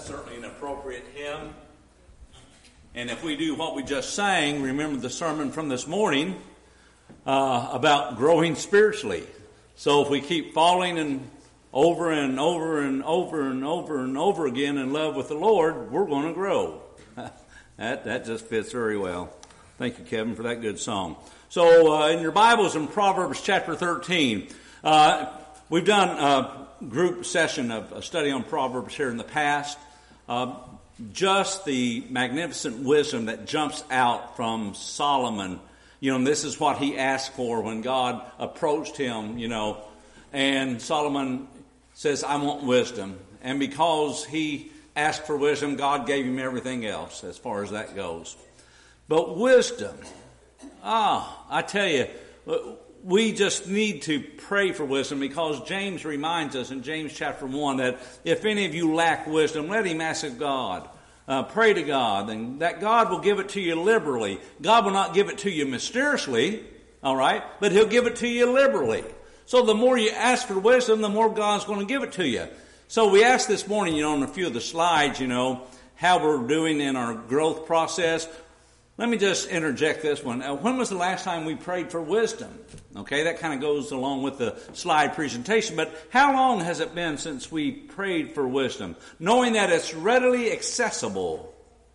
certainly an appropriate hymn. And if we do what we just sang, remember the sermon from this morning about growing spiritually. So if we keep falling and over and over and over and over and over again in love with the Lord, we're going to grow. That just fits very well. Thank you, Kevin, for that good song. So in your Bibles, in Proverbs chapter 13, we've done a group session of a study on Proverbs here in the past. Just the magnificent wisdom that jumps out from Solomon. And this is what he asked for when God approached him, And Solomon says, I want wisdom. And because he asked for wisdom, God gave him everything else as far as that goes. But wisdom, I tell you, we just need to pray for wisdom, because James reminds us in James chapter 1 that if any of you lack wisdom, let him ask of God. Pray to God, and that God will give it to you liberally. God will not give it to you mysteriously, all right, but he'll give it to you liberally. So the more you ask for wisdom, the more God's going to give it to you. So we asked this morning, on a few of the slides, how we're doing in our growth process. Let me just interject this one. When was the last time we prayed for wisdom? Okay, that kind of goes along with the slide presentation. But how long has it been since we prayed for wisdom? Knowing that it's readily accessible.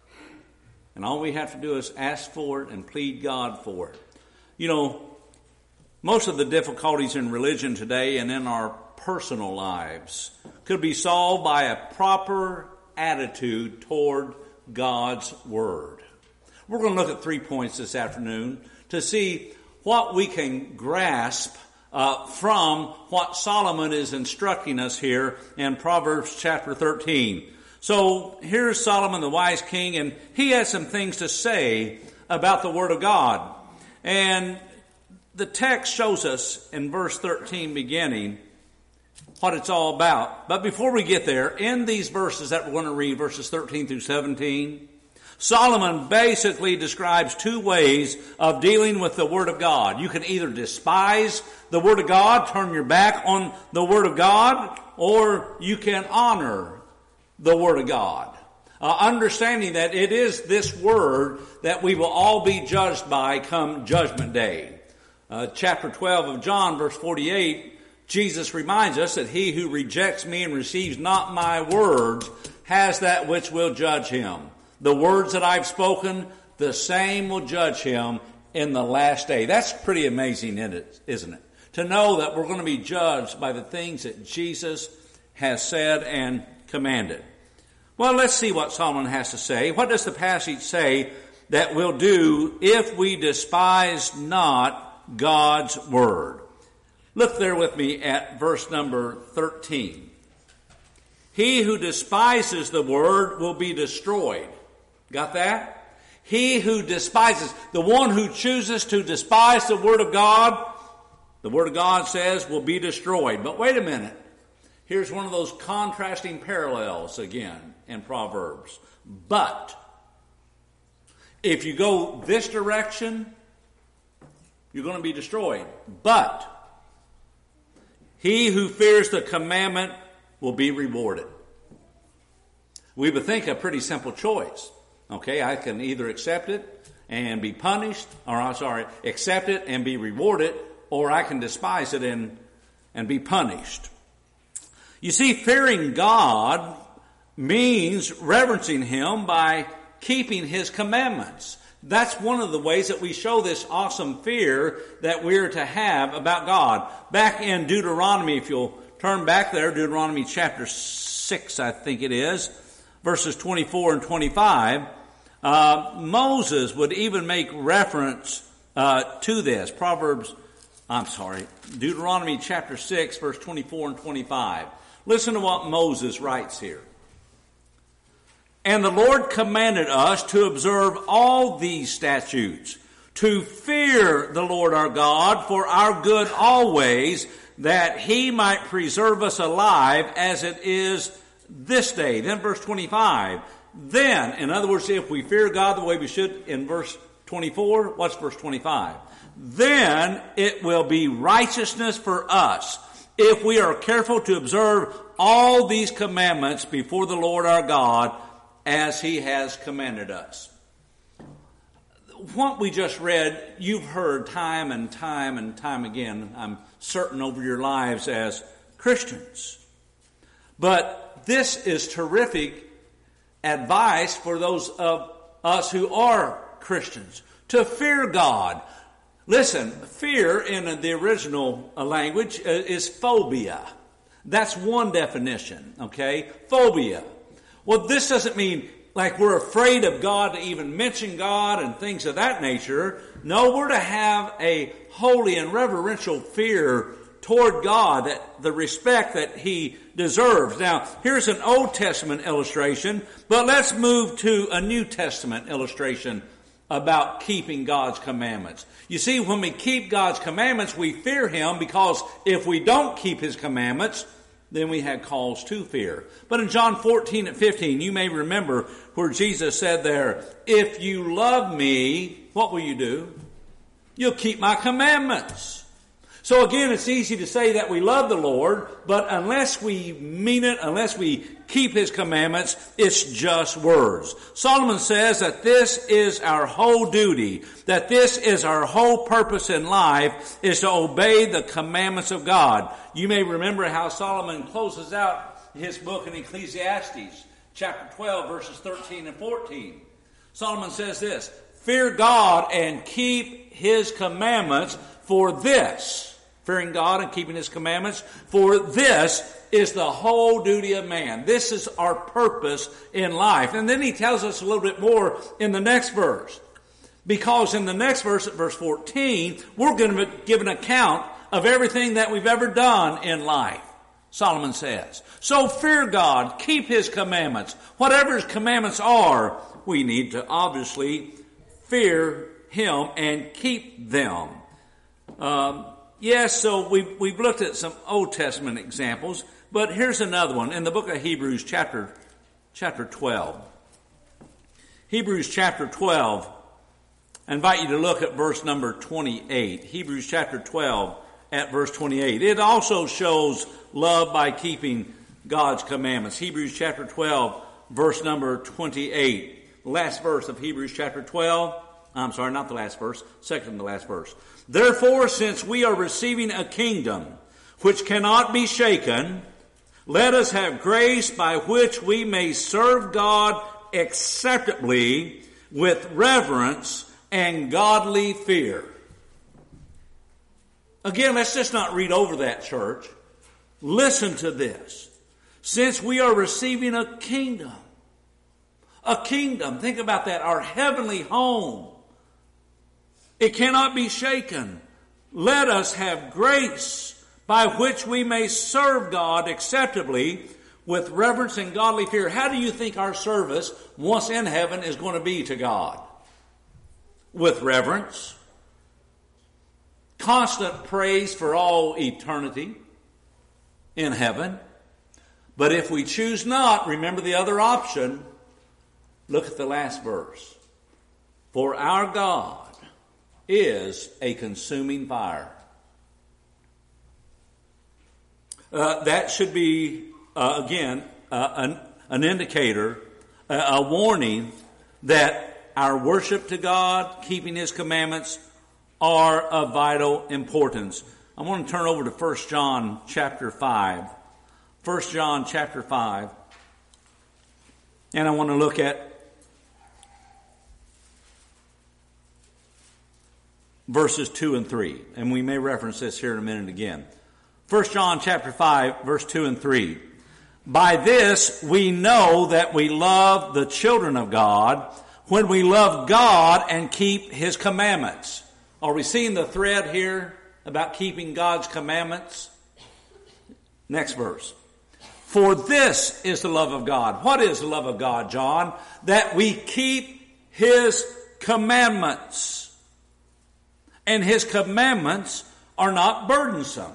And all we have to do is ask for it and plead God for it. Most of the difficulties in religion today and in our personal lives could be solved by a proper attitude toward God's Word. We're going to look at 3 points this afternoon to see what we can grasp from what Solomon is instructing us here in Proverbs chapter 13. So here's Solomon, the wise king, and he has some things to say about the Word of God. And the text shows us in verse 13 beginning what it's all about. But before we get there, in these verses that we're going to read, verses 13 through 17, Solomon basically describes two ways of dealing with the Word of God. You can either despise the Word of God, turn your back on the Word of God, or you can honor the Word of God. Understanding that it is this Word that we will all be judged by come Judgment Day. Chapter 12 of John, verse 48, Jesus reminds us that he who rejects me and receives not my words has that which will judge him. The words that I've spoken, the same will judge him in the last day. That's pretty amazing, isn't it? To know that we're going to be judged by the things that Jesus has said and commanded. Well, let's see what Solomon has to say. What does the passage say that we'll do if we despise not God's Word? Look there with me at verse number 13. He who despises the Word will be destroyed. Got that? He who despises, the one who chooses to despise the Word of God, the Word of God says will be destroyed. But wait a minute. Here's one of those contrasting parallels again in Proverbs. But if you go this direction, you're going to be destroyed. But he who fears the commandment will be rewarded. We would think a pretty simple choice. Okay, I can either accept it and be punished, accept it and be rewarded, or I can despise it and be punished. You see, fearing God means reverencing Him by keeping His commandments. That's one of the ways that we show this awesome fear that we're to have about God. Back in Deuteronomy, if you'll turn back there, Deuteronomy chapter 6, I think it is, verses 24 and 25, Moses would even make reference to this. Deuteronomy chapter 6, verse 24 and 25. Listen to what Moses writes here. And the Lord commanded us to observe all these statutes, to fear the Lord our God for our good always, that He might preserve us alive as it is this day. Then verse 25. Then, in other words, if we fear God the way we should in verse 24, what's verse 25? Then it will be righteousness for us if we are careful to observe all these commandments before the Lord our God as He has commanded us. What we just read, you've heard time and time and time again, I'm certain, over your lives as Christians. But this is terrific advice for those of us who are Christians, to fear God. Listen, fear in the original language is phobia. That's one definition, okay? Phobia. Well, this doesn't mean like we're afraid of God, to even mention God and things of that nature. No, we're to have a holy and reverential fear toward God, that the respect that He deserves. Now, here's an Old Testament illustration, but let's move to a New Testament illustration about keeping God's commandments. You see, when we keep God's commandments, we fear Him, because if we don't keep His commandments, then we had cause to fear. But in John 14:15, you may remember where Jesus said there, if you love me, what will you do? You'll keep my commandments. So again, it's easy to say that we love the Lord, but unless we mean it, unless we keep His commandments, it's just words. Solomon says that this is our whole duty, that this is our whole purpose in life, is to obey the commandments of God. You may remember how Solomon closes out his book in Ecclesiastes, chapter 12, verses 13 and 14. Solomon says this, fear God and keep His commandments, for this, fearing God and keeping His commandments, for this is the whole duty of man. This is our purpose in life. And then he tells us a little bit more in the next verse. Because in the next verse, at verse 14, we're going to give an account of everything that we've ever done in life, Solomon says. So fear God, keep His commandments. Whatever His commandments are, we need to obviously fear Him and keep them. Yes, so we've looked at some Old Testament examples, but here's another one in the book of Hebrews, chapter 12. Hebrews chapter 12. I invite you to look at verse number 28. Hebrews chapter 12 at verse 28. It also shows love by keeping God's commandments. Hebrews chapter 12, verse number 28. Last verse of Hebrews chapter 12. I'm sorry, not the last verse, second to last verse. Therefore, since we are receiving a kingdom which cannot be shaken, let us have grace by which we may serve God acceptably with reverence and godly fear. Again, let's just not read over that, church. Listen to this. Since we are receiving a kingdom, think about that, our heavenly home. It cannot be shaken. Let us have grace by which we may serve God acceptably with reverence and godly fear. How do you think our service, once in heaven, is going to be to God? With reverence, constant praise for all eternity in heaven. But if we choose not, remember the other option. Look at the last verse. For our God is a consuming fire. That should be, again, an indicator, a warning that our worship to God, keeping His commandments, are of vital importance. I want to turn over to 1 John chapter 5. 1 John chapter 5. And I want to look at verses 2 and 3. And we may reference this here in a minute again. 1 John chapter 5, verse 2 and 3. By this we know that we love the children of God, when we love God and keep His commandments. Are we seeing the thread here about keeping God's commandments? Next verse. For this is the love of God. What is the love of God, John? That we keep His commandments. And His commandments are not burdensome.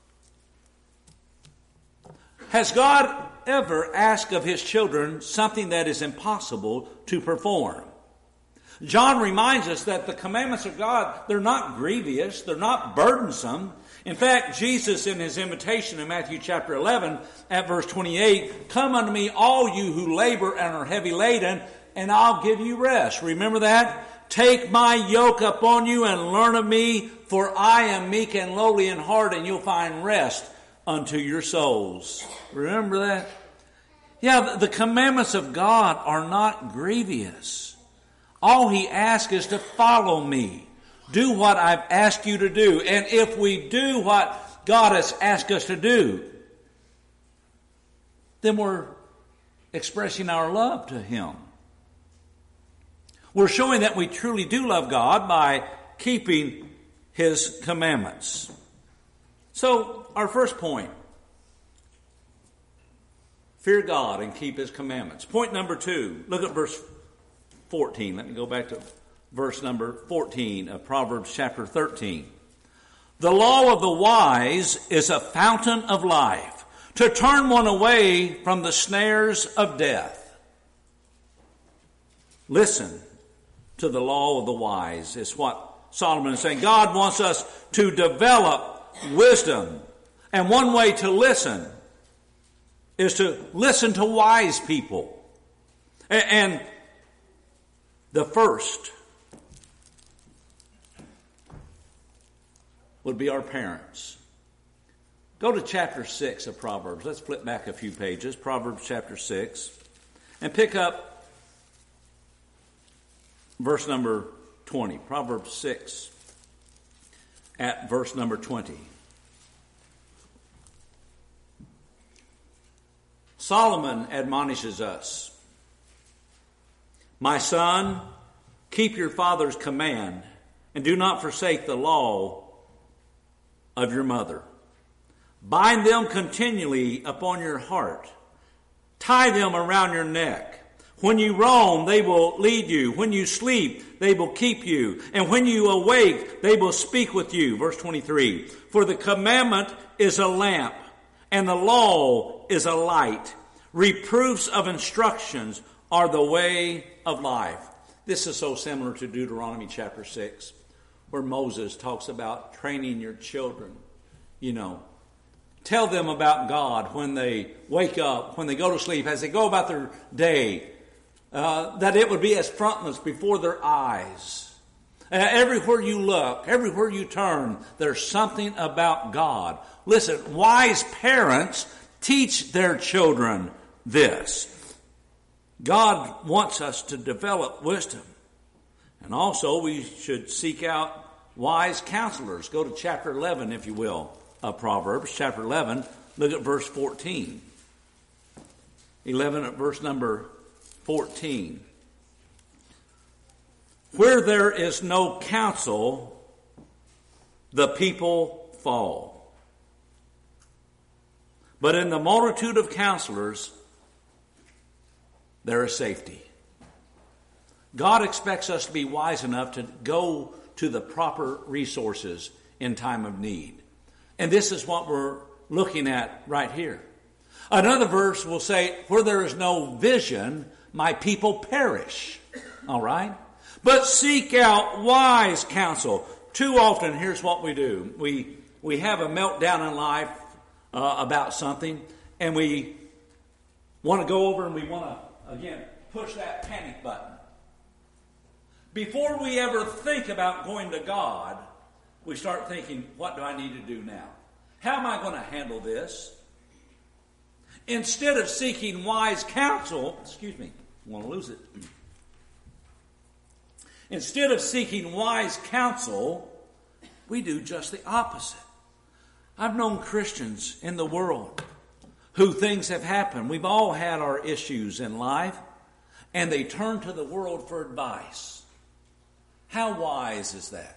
Has God ever asked of His children something that is impossible to perform? John reminds us that the commandments of God, they're not grievous, they're not burdensome. In fact, Jesus in his invitation in Matthew chapter 11 at verse 28, "Come unto me all you who labor and are heavy laden, and I'll give you rest." Remember that? "Take my yoke upon you and learn of me, for I am meek and lowly in heart, and you'll find rest unto your souls." Remember that? Yeah, the commandments of God are not grievous. All he asks is to follow me. Do what I've asked you to do. And if we do what God has asked us to do, then we're expressing our love to him. We're showing that we truly do love God by keeping his commandments. So, our first point, fear God and keep his commandments. Point number 2, look at verse 14. Let me go back to verse number 14 of Proverbs chapter 13. "The law of the wise is a fountain of life, to turn one away from the snares of death." Listen to the law of the wise is what Solomon is saying. God wants us to develop wisdom. And one way to listen is to listen to wise people. And the first would be our parents. Go to chapter 6 of Proverbs. Let's flip back a few pages. Proverbs chapter 6. And pick up verse number 20. Proverbs 6 at verse number 20. Solomon admonishes us, "My son, keep your father's command, and do not forsake the law of your mother. Bind them continually upon your heart. Tie them around your neck. When you roam, they will lead you. When you sleep, they will keep you. And when you awake, they will speak with you." Verse 23. "For the commandment is a lamp, and the law is a light. Reproofs of instructions are the way of life." This is so similar to Deuteronomy chapter 6, where Moses talks about training your children. Tell them about God when they wake up, when they go to sleep, as they go about their day, that it would be as frontlets before their eyes. Everywhere you look, everywhere you turn, there's something about God. Listen, wise parents teach their children this. God wants us to develop wisdom. And also we should seek out wise counselors. Go to chapter 11, if you will, of Proverbs. Chapter 11, look at verse 14. 11 at verse number 14. "Where there is no counsel, the people fall. But in the multitude of counselors, there is safety." God expects us to be wise enough to go to the proper resources in time of need. And this is what we're looking at right here. Another verse will say, "Where there is no vision, my people perish." All right? But seek out wise counsel. Too often, here's what we do. We have a meltdown in life about something, and we want to go over and we want to, again, push that panic button. Before we ever think about going to God, we start thinking, what do I need to do now? How am I going to handle this? Instead of seeking wise counsel, I want to lose it. Instead of seeking wise counsel, we do just the opposite. I've known Christians in the world who things have happened. We've all had our issues in life, and they turn to the world for advice. How wise is that?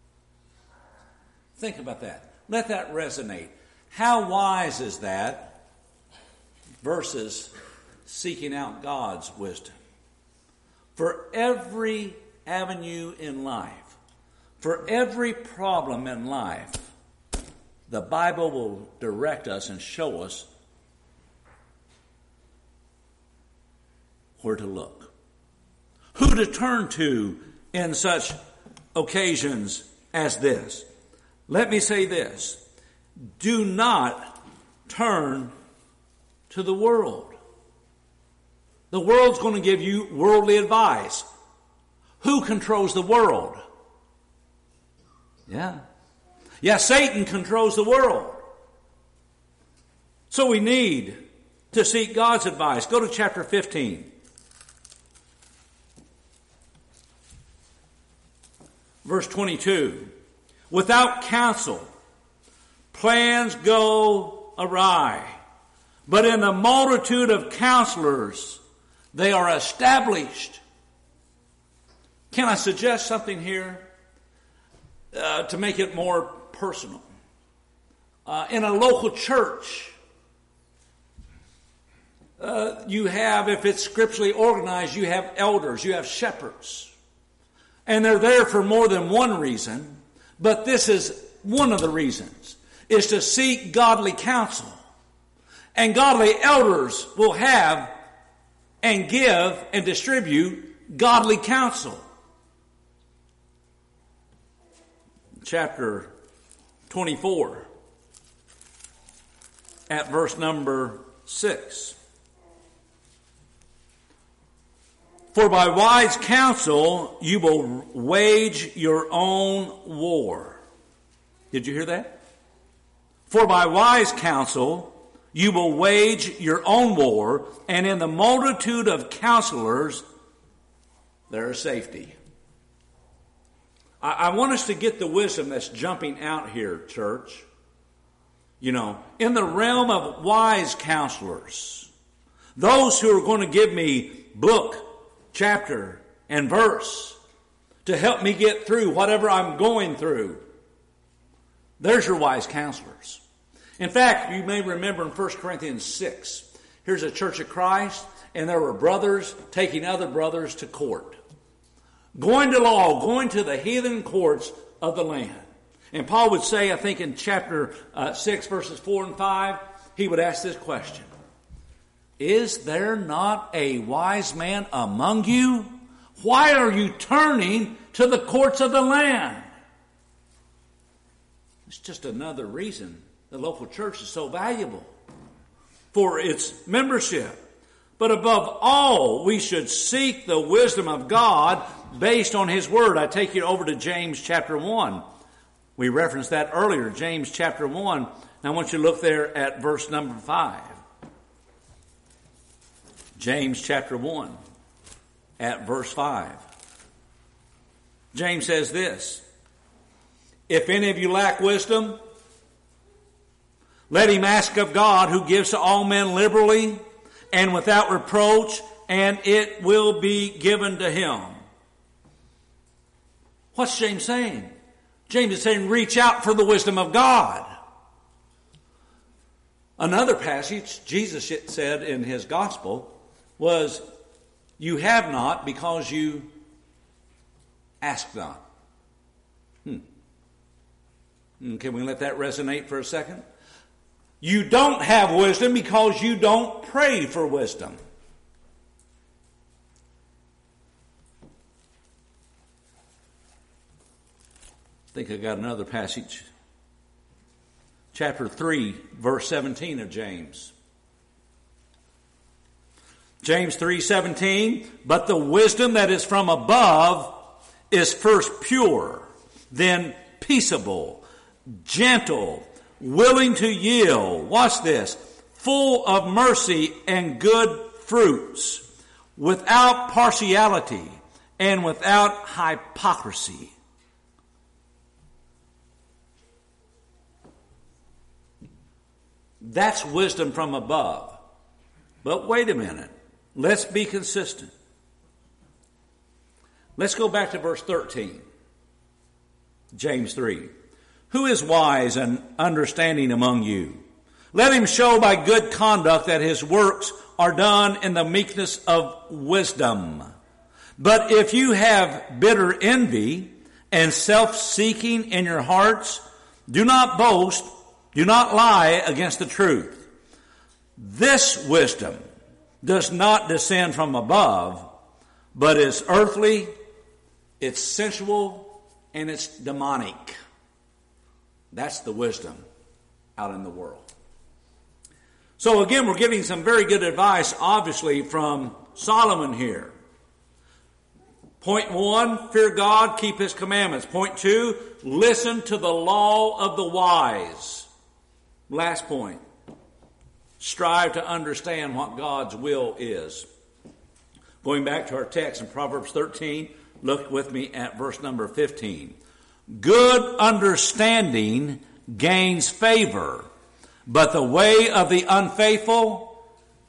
Think about that. Let that resonate. How wise is that versus seeking out God's wisdom? For every avenue in life, for every problem in life, the Bible will direct us and show us where to look. Who to turn to in such occasions as this? Let me say this. Do not turn to the world. The world's going to give you worldly advice. Who controls the world? Yeah, Satan controls the world. So we need to seek God's advice. Go to chapter 15. Verse 22. Without counsel, plans go awry. But in the multitude of counselors, they are established. Can I suggest something here to make it more personal? In a local church, you have, if it's scripturally organized, you have elders, you have shepherds. And they're there for more than one reason, but this is one of the reasons, is to seek godly counsel. And godly elders will have and give and distribute godly counsel. Chapter 24, at verse number 6. For by wise counsel you will wage your own war. Did you hear that? For by wise counsel you will wage your own war, and in the multitude of counselors there is safety. I want us to get the wisdom that's jumping out here, church. You know, in the realm of wise counselors, those who are going to give me book, chapter, and verse to help me get through whatever I'm going through. There's your wise counselors. In fact, you may remember in 1 Corinthians 6, here's a church of Christ, and there were brothers taking other brothers to court. Going to law, going to the heathen courts of the land. And Paul would say, I think in chapter 6, verses 4 and 5, he would ask this question. Is there not a wise man among you? Why are you turning to the courts of the land? It's just another reason the local church is so valuable for its membership. But above all, we should seek the wisdom of God based on His Word. I take you over to James chapter 1. We referenced that earlier, James chapter 1. Now I want you to look there at verse number 5. James chapter 1 at verse 5. James says this, if any of you lack wisdom, let him ask of God, who gives to all men liberally and without reproach, and it will be given to him. What's James saying? James is saying, reach out for the wisdom of God. Another passage Jesus said in his gospel was, you have not because you ask not. Can we let that resonate for a second? You don't have wisdom because you don't pray for wisdom. I think I got another passage. Chapter 3, verse 17 of James. James 3:17, but the wisdom that is from above is first pure, then peaceable, gentle, willing to yield. Watch this. Full of mercy and good fruits, without partiality and without hypocrisy. That's wisdom from above. But wait a minute. Let's be consistent. Let's go back to verse 13. James 3. Who is wise and understanding among you? Let him show by good conduct that his works are done in the meekness of wisdom. But if you have bitter envy and self-seeking in your hearts, do not boast, do not lie against the truth. This wisdom does not descend from above, but it's earthly, it's sensual, and it's demonic. That's the wisdom out in the world. So again, we're getting some very good advice, obviously, from Solomon here. Point 1, fear God, keep his commandments. Point 2, listen to the law of the wise. Last point, strive to understand what God's will is. Going back to our text in Proverbs 13, look with me at verse number 15. Good understanding gains favor, but the way of the unfaithful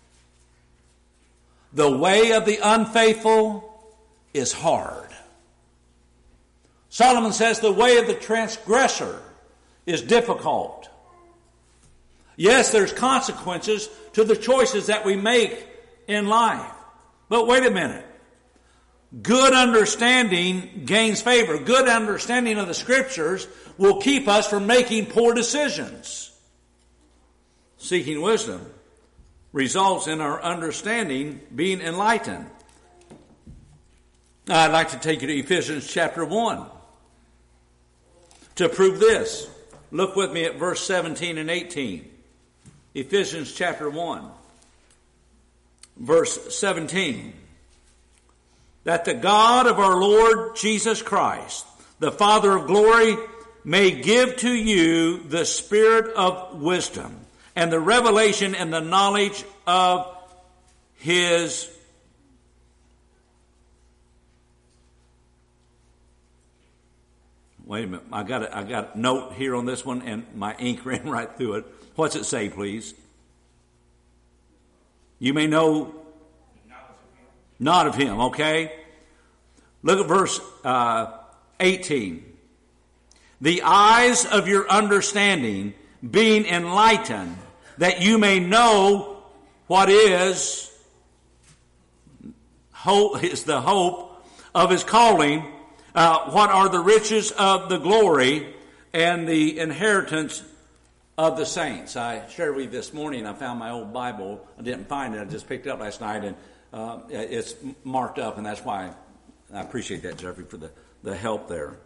is hard. Solomon says the way of the transgressor is difficult. Yes, there's consequences to the choices that we make in life. But wait a minute. Good understanding gains favor. Good understanding of the Scriptures will keep us from making poor decisions. Seeking wisdom results in our understanding being enlightened. I'd like to take you to Ephesians chapter 1 to prove this. Look with me at verse 17 and 18. Ephesians chapter 1, verse 17. That the God of our Lord Jesus Christ, the Father of glory, may give to you the spirit of wisdom and the revelation and the knowledge of his Wait a minute. I got a note here on this one, and my ink ran right through it. What's it say, please? You may know not of him, okay? Look at verse 18. The eyes of your understanding being enlightened, that you may know what is the hope of his calling, what are the riches of the glory and the inheritance of the saints. I shared with you this morning, I found my old Bible. I didn't find it. I just picked it up last night, and it's marked up, and that's why I appreciate that, Jeffrey, for the help there.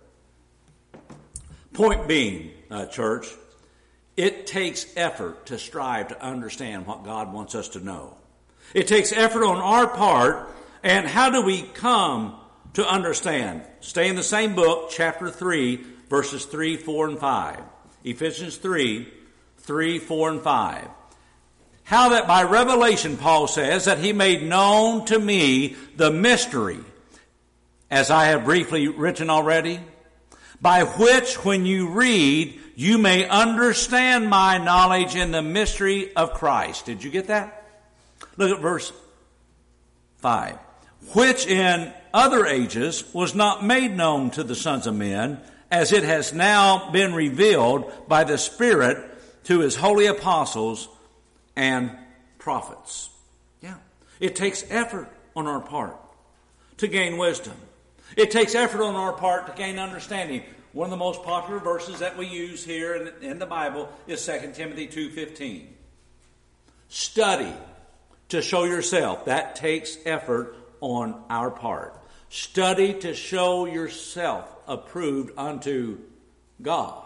Point being, church, it takes effort to strive to understand what God wants us to know. It takes effort on our part, and how do we come to understand? Stay in the same book, chapter 3, verses 3, 4, and 5. Ephesians 3, 4, and 5. How that by revelation, Paul says, that he made known to me the mystery, as I have briefly written already, by which when you read, you may understand my knowledge in the mystery of Christ. Did you get that? Look at verse 5. Which in other ages was not made known to the sons of men, as it has now been revealed by the Spirit to his holy apostles and prophets. Yeah. It takes effort on our part to gain wisdom. It takes effort on our part to gain understanding. One of the most popular verses that we use here in the Bible is 2 Timothy 2:15. Study to show yourself. That takes effort on our part. Study to show yourself approved unto God.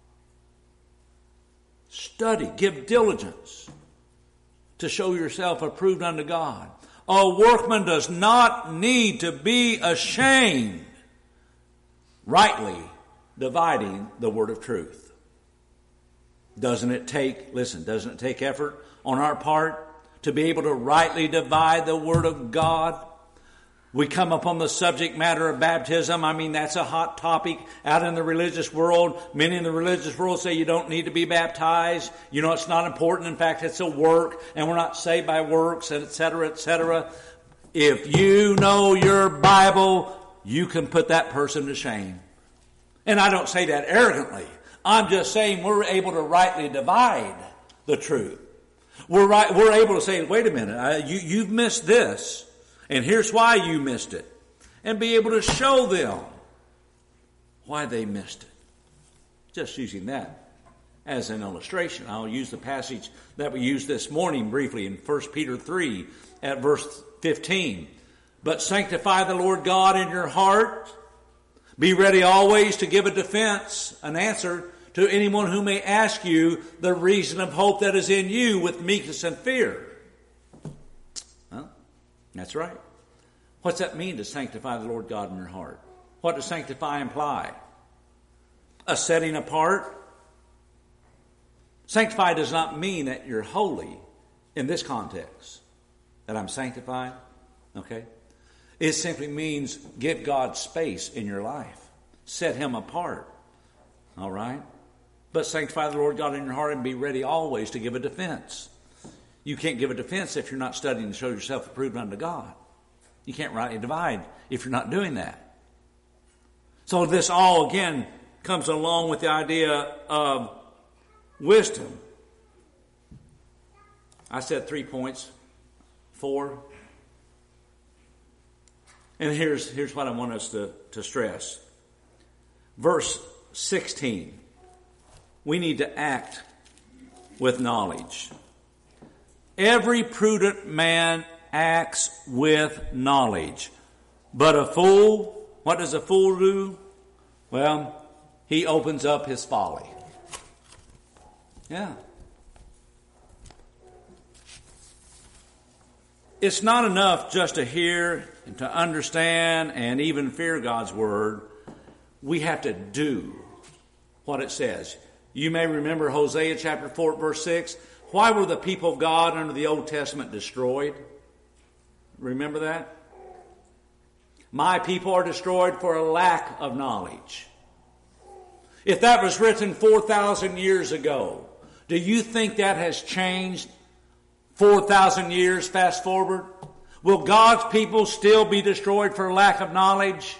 Study, give diligence to show yourself approved unto God. A workman does not need to be ashamed, rightly dividing the word of truth. Doesn't it take effort on our part to be able to rightly divide the word of God? We come upon the subject matter of baptism. I mean, that's a hot topic out in the religious world. Many in the religious world say you don't need to be baptized. You know, it's not important. In fact, it's a work, and we're not saved by works, and et cetera, et cetera. If you know your Bible, you can put that person to shame. And I don't say that arrogantly. I'm just saying we're able to rightly divide the truth. We're able to say, wait a minute, you've missed this. And here's why you missed it. And be able to show them why they missed it. Just using that as an illustration. I'll use the passage that we used this morning briefly in 1 Peter 3 at verse 15. But sanctify the Lord God in your heart. Be ready always to give a defense, an answer to anyone who may ask you the reason of hope that is in you with meekness and fear. Well, that's right. What's that mean to sanctify the Lord God in your heart? What does sanctify imply? A setting apart? Sanctify does not mean that you're holy in this context, that I'm sanctified. Okay? It simply means give God space in your life. Set Him apart. All right? But sanctify the Lord God in your heart and be ready always to give a defense. You can't give a defense if you're not studying to show yourself approved unto God. You can't rightly divide if you're not doing that. So this all, again, comes along with the idea of wisdom. I said 3 points. 4. And here's what I want us to stress. Verse 16. We need to act with knowledge. Every prudent man acts with knowledge. But a fool, what does a fool do? Well, he opens up his folly. Yeah. It's not enough just to hear and to understand and even fear God's word. We have to do what it says. You may remember Hosea chapter 4, verse 6. Why were the people of God under the Old Testament destroyed? Remember that? My people are destroyed for a lack of knowledge. If that was written 4,000 years ago, do you think that has changed 4,000 years fast forward? Will God's people still be destroyed for lack of knowledge?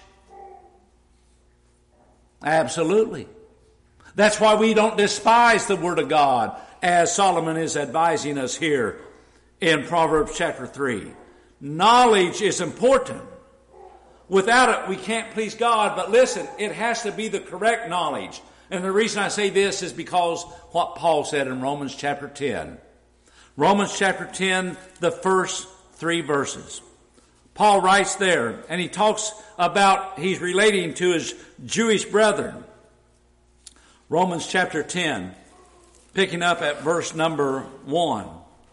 Absolutely. That's why we don't despise the Word of God, as Solomon is advising us here in Proverbs chapter 3. Knowledge is important. Without it, we can't please God. But listen, it has to be the correct knowledge. And the reason I say this is because what Paul said in Romans chapter 10. Romans chapter 10, the first 3 verses. Paul writes there, and he talks about, he's relating to his Jewish brethren. Romans chapter 10, picking up at verse number 1.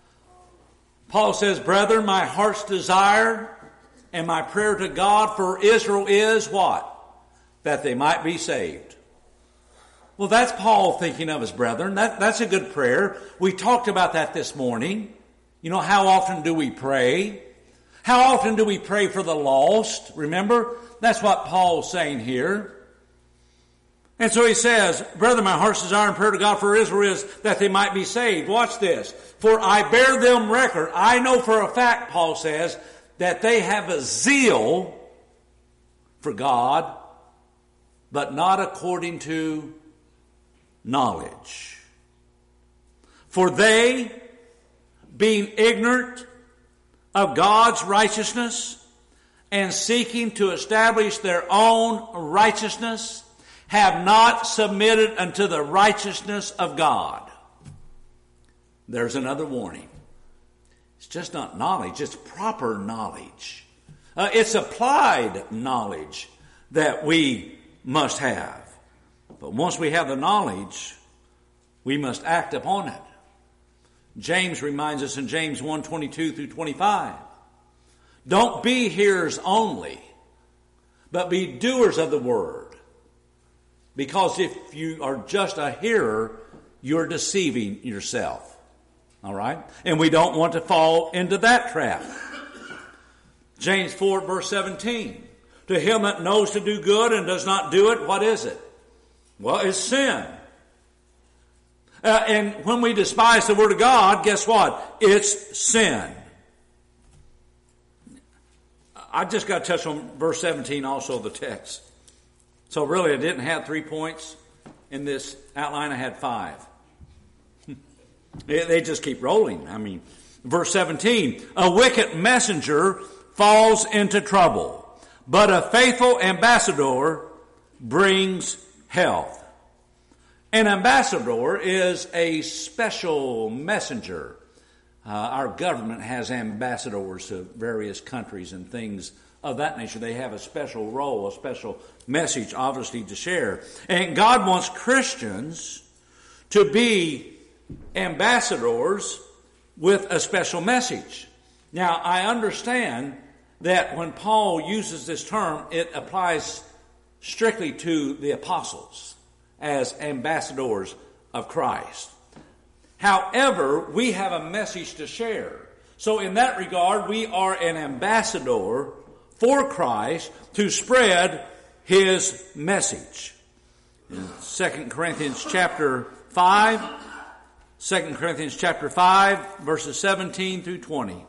Paul says, Brethren, my heart's desire and my prayer to God for Israel is what? That they might be saved. Well, that's Paul thinking of his brethren. That's a good prayer. We talked about that this morning. You know, how often do we pray? How often do we pray for the lost? Remember? That's what Paul's saying here. And so he says, Brethren, my heart's desire and prayer to God for Israel is that they might be saved. Watch this. For I bear them record. I know for a fact, Paul says, that they have a zeal for God, but not according to knowledge. For they, being ignorant of God's righteousness and seeking to establish their own righteousness, have not submitted unto the righteousness of God. There's another warning. It's just not knowledge, it's proper knowledge. It's applied knowledge that we must have. But once we have the knowledge, we must act upon it. James reminds us in James 1:22 through 25. Don't be hearers only, but be doers of the word. Because if you are just a hearer, you're deceiving yourself. All right? And we don't want to fall into that trap. James 4, verse 17. To him that knows to do good and does not do it, what is it? Well, it's sin. And when we despise the Word of God, guess what? It's sin. I just got to touch on verse 17 also, the text. So really, I didn't have 3 points in this outline. I had 5. They just keep rolling. I mean, verse 17. A wicked messenger falls into trouble, but a faithful ambassador brings health. An ambassador is a special messenger. our government has ambassadors to various countries and things of that nature. They have a special role, a special message, obviously, to share. And God wants Christians to be ambassadors with a special message. Now, I understand that when Paul uses this term, it applies strictly to the apostles as ambassadors of Christ. However, we have a message to share. So in that regard, we are an ambassador for Christ to spread his message. In 2 Corinthians chapter 5, 2 Corinthians chapter 5, verses 17 through 20.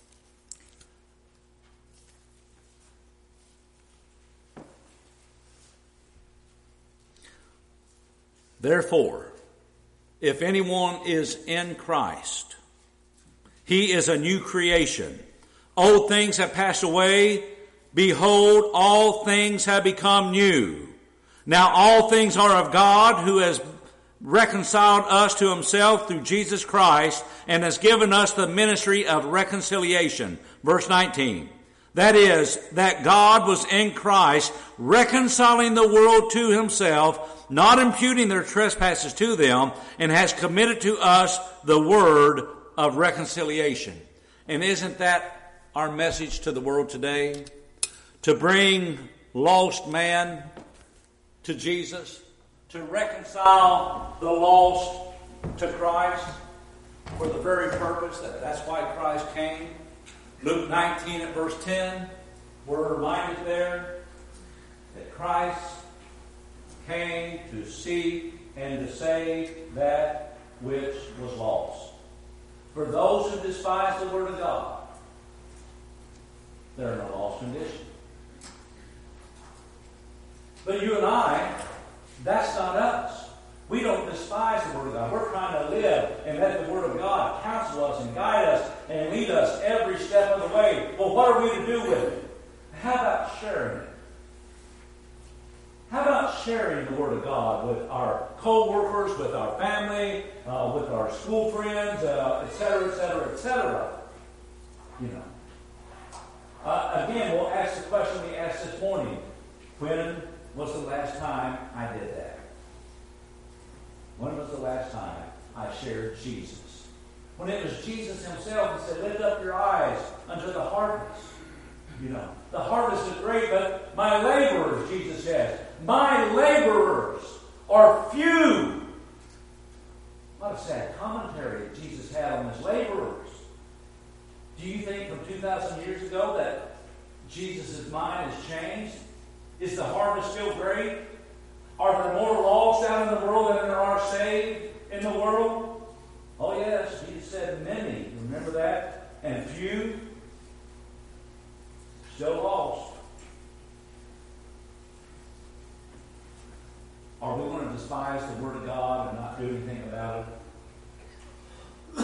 Therefore, if anyone is in Christ, he is a new creation. Old things have passed away. Behold, all things have become new. Now all things are of God, who has reconciled us to himself through Jesus Christ and has given us the ministry of reconciliation. Verse 19. That is, that God was in Christ, reconciling the world to himself, not imputing their trespasses to them, and has committed to us the word of reconciliation. And isn't that our message to the world today? To bring lost man to Jesus, to reconcile the lost to Christ for the very purpose that's why Christ came. Luke 19 at verse 10, we're reminded there that Christ came to seek and to save that which was lost. For those who despise the word of God, they're in a lost condition. But you and I, that's not us. We don't despise the Word of God. We're trying to live and let the Word of God counsel us and guide us and lead us every step of the way. Well, what are we to do with it? How about sharing it? How about sharing the Word of God with our co-workers, with our family, with our school friends, etc., etc., etc.? You know. Again, we'll ask the question we asked this morning. When was the last time I did that? When was the last time I shared Jesus? When it was Jesus himself who said, lift up your eyes unto the harvest. You know, the harvest is great, but my laborers, Jesus says, my laborers are few. What a sad commentary Jesus had on his laborers. Do you think from 2,000 years ago that Jesus' mind has changed? Is the harvest still great? Are there more lost out in the world than there are saved in the world? Oh yes, Jesus said many. Remember that? And few still lost. Are we going to despise the Word of God and not do anything about it?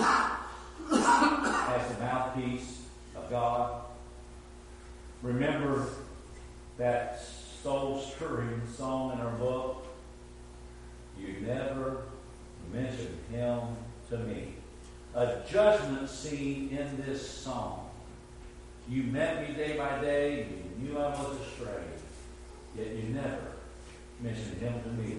As the mouthpiece of God. Remember that soul-stirring song in our book, you never mentioned him to me. A judgment scene in this song. You met me day by day, you knew I was astray, yet you never mentioned him to me.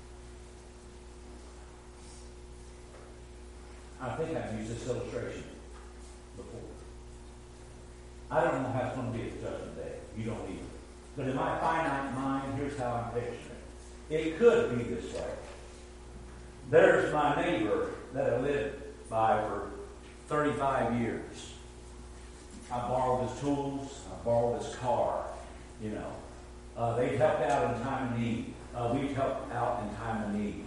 I think I've used this illustration before. I don't know how it's going to be at Judgment Day. You don't either. But in my finite mind, here's how I'm picturing it. It could be this way. There's my neighbor that I lived by for 35 years. I borrowed his tools. I borrowed his car. You know, they've helped out in time of need. We've helped out in time of need.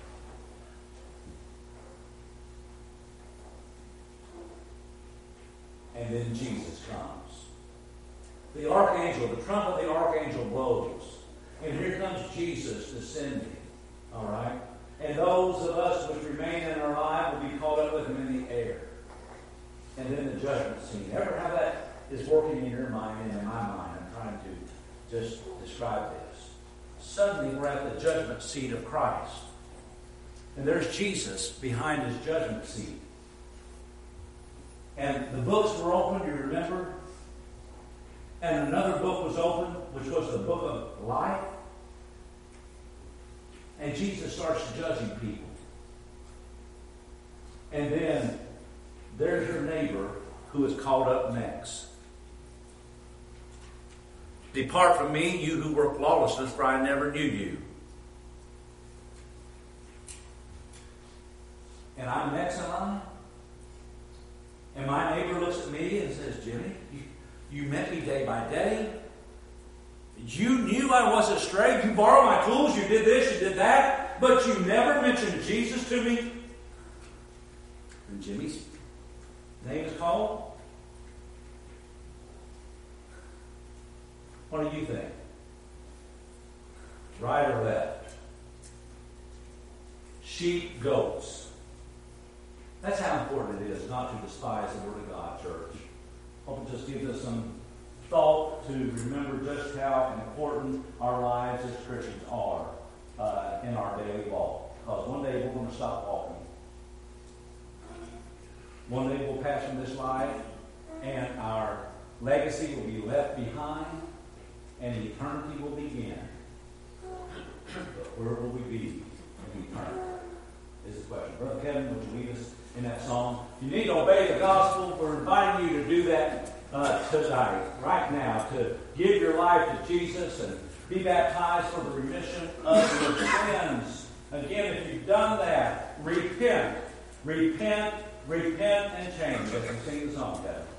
And then Jesus comes. The archangel, the trumpet of the archangel blows. And here comes Jesus descending. All right? And those of us which remain in our life will be caught up with him in the air. And then the judgment scene. Ever how that is working in your mind and in my mind? I'm trying to just describe this. Suddenly we're at the judgment seat of Christ. And there's Jesus behind his judgment seat. And the books were open, you remember? And another book was open, which was the book of life. And Jesus starts judging people. And then there's your neighbor who is called up next. Depart from me, you who work lawlessness, for I never knew you. And I'm next in line. And my neighbor looks at me and says, Jimmy, you met me day by day. You knew I was astray. You borrowed my tools. You did this, you did that. But you never mentioned Jesus to me. And Jimmy's name is called. What do you think? Right or left? Sheep, goats. That's how important it is not to despise the Word of God, church. Hope it just gives us some thought to remember just how important our lives as Christians are in our daily walk. Because one day we're going to stop walking. One day we'll pass from this life, and our legacy will be left behind, and eternity will begin. But where will we be in eternity? Is the question. Brother Kevin, would you lead us in that song? If you need to obey the gospel, we're inviting you to do that tonight, right now, to give your life to Jesus and be baptized for the remission of your sins. Again, if you've done that, repent, and change. As we sing the song, Kevin.